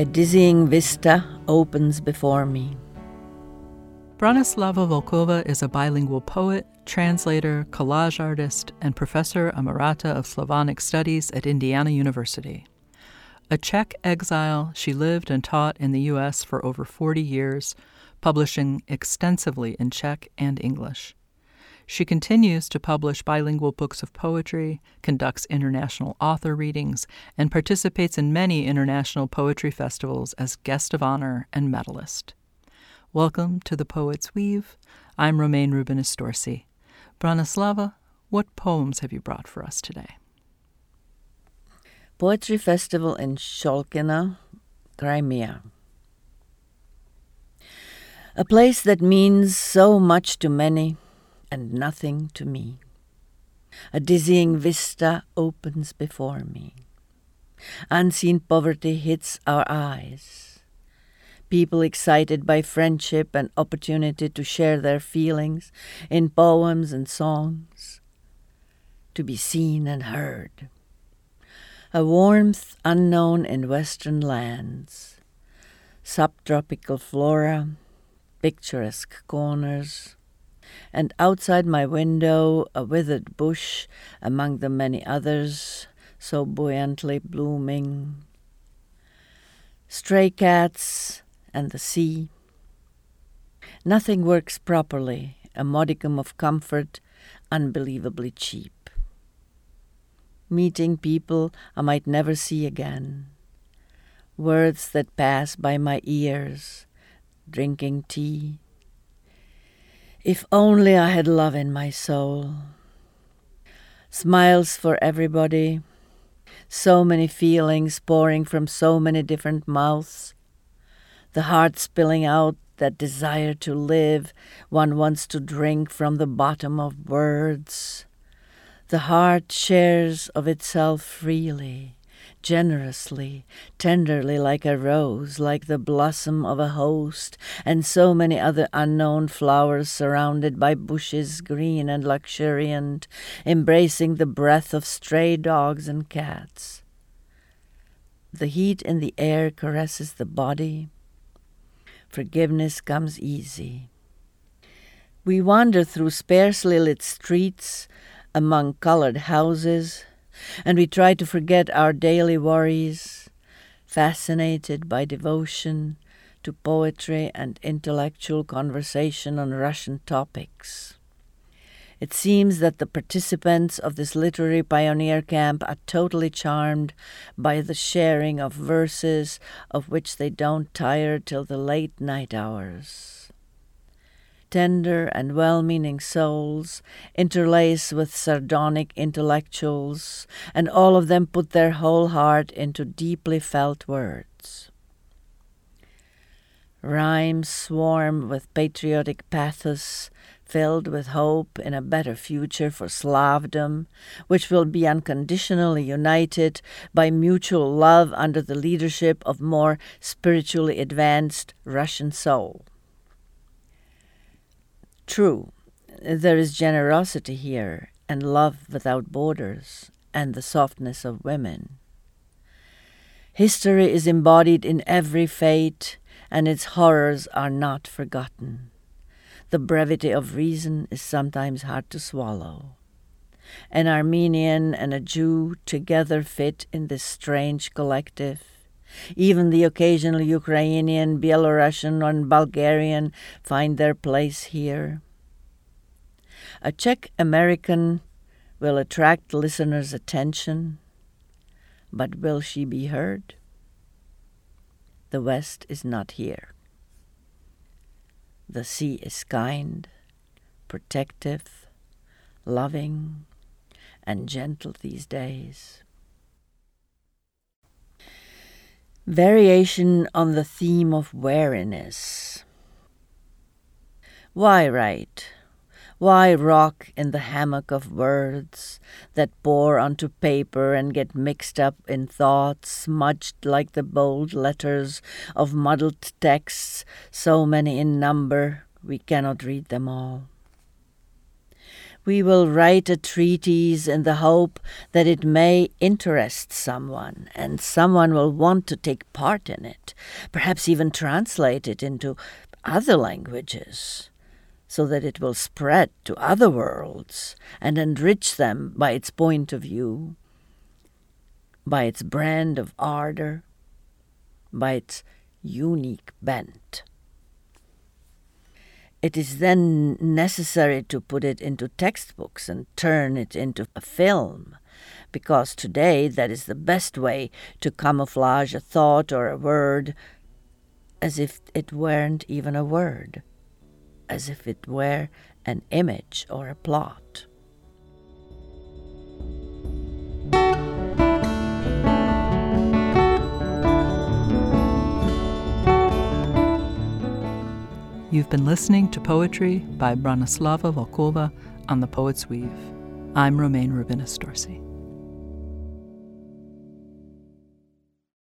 dizzying vista opens before me. Branislava Volkova is a bilingual poet, translator, collage artist, and professor emerita of Slavonic Studies at Indiana University. A Czech exile, she lived and taught in the U.S. for over 40 years, publishing extensively in Czech and English. She continues to publish bilingual books of poetry, conducts international author readings, and participates in many international poetry festivals as guest of honor and medalist. Welcome to The Poet's Weave. I'm Romaine Rubinus-Dorsey. Branislava, what poems have you brought for us today? Poetry Festival in Sholkina, Crimea. A place that means so much to many and nothing to me. A dizzying vista opens before me. Unseen poverty hits our eyes. People excited by friendship and opportunity to share their feelings in poems and songs. To be seen and heard. A warmth unknown in Western lands. Subtropical flora, picturesque corners, and outside my window a withered bush among the many others so buoyantly blooming. Stray cats and the sea. Nothing works properly, a modicum of comfort unbelievably cheap. Meeting people I might never see again. Words that pass by my ears, drinking tea. If only I had love in my soul. Smiles for everybody, so many feelings pouring from so many different mouths, the heart spilling out that desire to live one wants to drink from the bottom of words. The heart shares of itself freely, generously, tenderly like a rose, like the blossom of a host, and so many other unknown flowers surrounded by bushes green and luxuriant, embracing the breath of stray dogs and cats. The heat in the air caresses the body. Forgiveness comes easy. We wander through sparsely lit streets among colored houses, and we try to forget our daily worries, fascinated by devotion to poetry and intellectual conversation on Russian topics. It seems that the participants of this literary pioneer camp are totally charmed by the sharing of verses of which they don't tire till the late night hours. Tender and well-meaning souls interlace with sardonic intellectuals, and all of them put their whole heart into deeply felt words. Rhymes swarm with patriotic pathos, filled with hope in a better future for Slavdom, which will be unconditionally united by mutual love under the leadership of more spiritually advanced Russian soul. True, there is generosity here, and love without borders, and the softness of women. History is embodied in every fate, and its horrors are not forgotten. The brevity of reason is sometimes hard to swallow. An Armenian and a Jew together fit in this strange collective. Even the occasional Ukrainian, Belarusian, and Bulgarian find their place here. A Czech American will attract listeners' attention, but will she be heard? The West is not here. The sea is kind, protective, loving, and gentle these days. Variation on the theme of wariness. Why write? Why rock in the hammock of words that pour onto paper and get mixed up in thoughts, smudged like the bold letters of muddled texts, so many in number we cannot read them all? We will write a treatise in the hope that it may interest someone, and someone will want to take part in it, perhaps even translate it into other languages, so that it will spread to other worlds and enrich them by its point of view, by its brand of ardor, by its unique bent. It is then necessary to put it into textbooks and turn it into a film, because today that is the best way to camouflage a thought or a word, as if it weren't even a word, as if it were an image or a plot. You've been listening to poetry by Branislava Volkova on The Poet's Weave. I'm Romaine Rubinas-Dorsey.